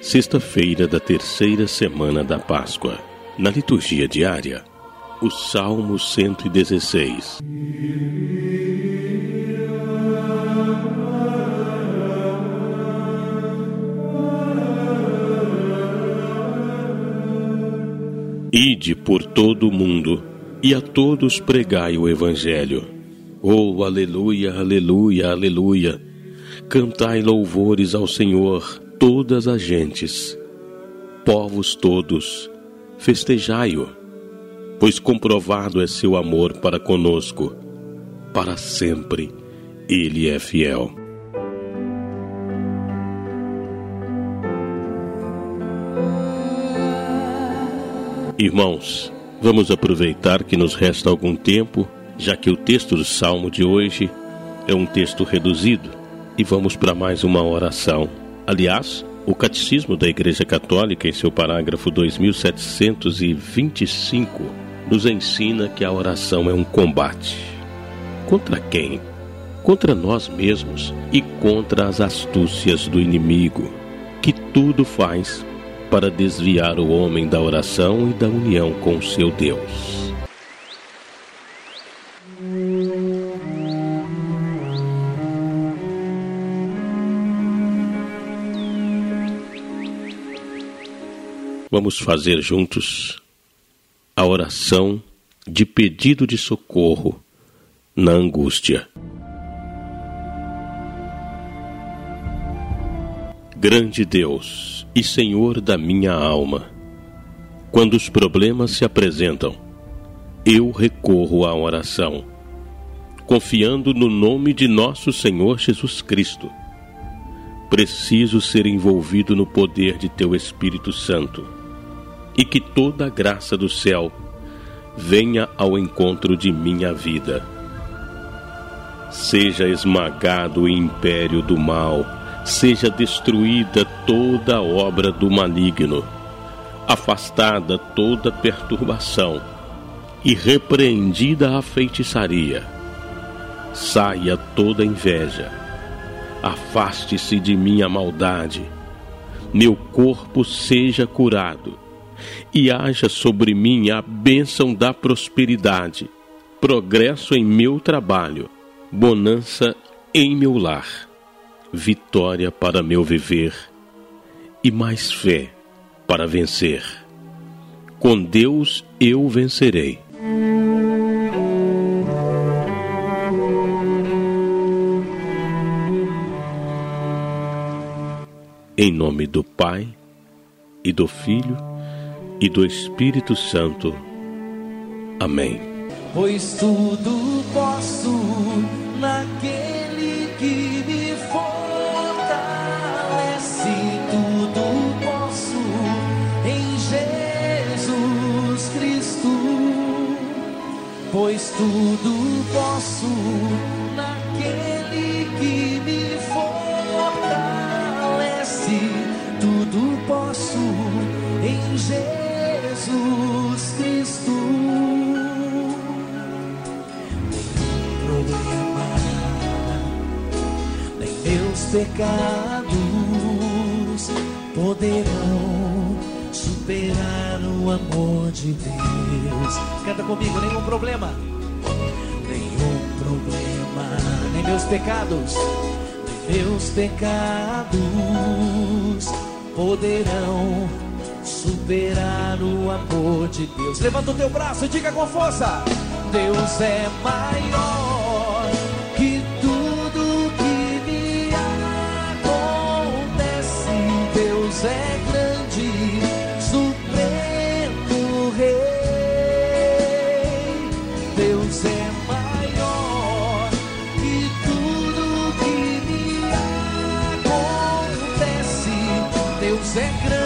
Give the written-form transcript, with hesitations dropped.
Sexta-feira da terceira semana da Páscoa. Na liturgia diária, o Salmo 116. Ide por todo o mundo e a todos pregai o Evangelho. Oh, aleluia, aleluia, aleluia! Cantai louvores ao Senhor, todas as gentes. Povos todos, festejai-o, pois comprovado é seu amor para conosco. Para sempre ele é fiel. Irmãos, vamos aproveitar que nos resta algum tempo, já que o texto do Salmo de hoje é um texto reduzido, e vamos para mais uma oração. Aliás, o Catecismo da Igreja Católica, em seu parágrafo 2725, nos ensina que a oração é um combate. Contra quem? Contra nós mesmos e contra as astúcias do inimigo, que tudo faz para desviar o homem da oração e da união com o seu Deus. Vamos fazer juntos a oração de pedido de socorro na angústia. Grande Deus e Senhor da minha alma, quando os problemas se apresentam, eu recorro à oração, confiando no nome de nosso Senhor Jesus Cristo. Preciso ser envolvido no poder de Teu Espírito Santo e que toda a graça do céu venha ao encontro de minha vida. Seja esmagado o império do mal, seja destruída toda a obra do maligno, afastada toda perturbação e repreendida a feitiçaria. Saia toda inveja, afaste-se de mim a maldade, meu corpo seja curado e haja sobre mim a bênção da prosperidade, progresso em meu trabalho, bonança em meu lar, vitória para meu viver e mais fé para vencer. Com Deus eu vencerei. Em nome do Pai, e do Filho, e do Espírito Santo. Amém. Pois tudo posso naquele que me fortalece, tudo posso em Jesus Cristo. Pois tudo posso naquele que me fortalece, tudo posso em Jesus Cristo. Nenhum problema, nem meus pecados poderão superar o amor de Deus. Canta comigo, nenhum problema, nem meus pecados, poderão superar o amor de Deus. Levanta o teu braço e diga com força: Deus é maior que tudo que me acontece. Deus é grande, supremo Rei. Deus é maior que tudo que me acontece. Deus é grande,